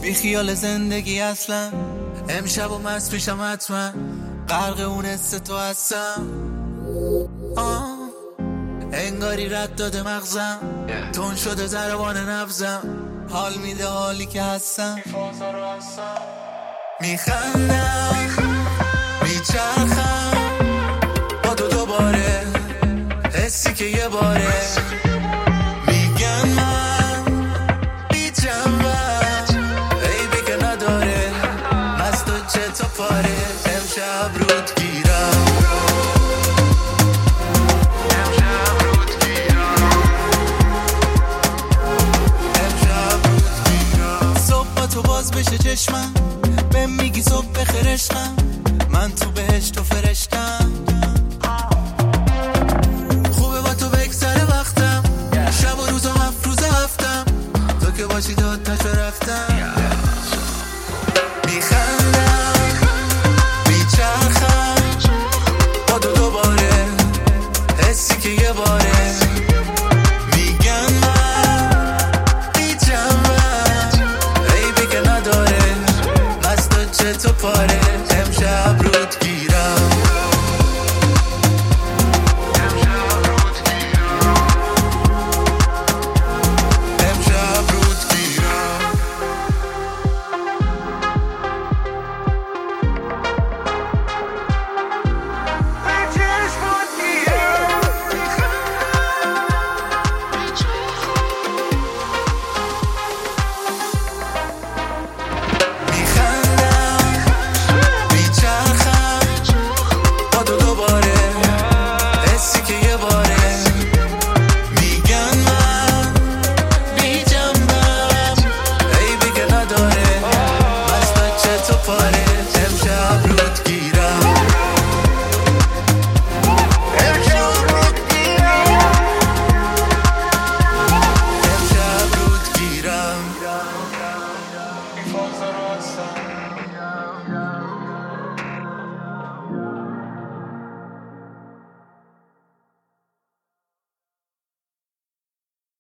بی خیال زندگی اصلا، امشب و مست پیشم حتما، غرق اون حس تو هستم. انگاری رد داده مغزم، تون شده ضربان نبزم، حال میده حالی که هستم. میخندم میچرخم